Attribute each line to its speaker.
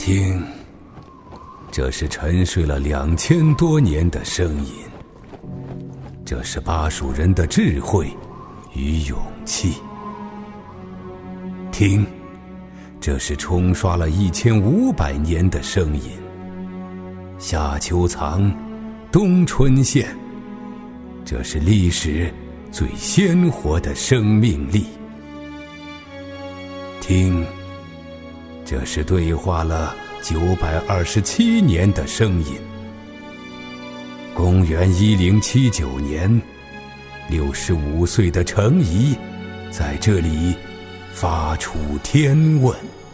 Speaker 1: 听，这是沉睡了2000多年的声音，这是巴蜀人的智慧与勇气。听，这是冲刷了1500年的声音，夏秋藏，冬春现，这是历史最鲜活的生命力。听，这是对话了927年的声音。公元1079年，65岁的程颐在这里发出天问。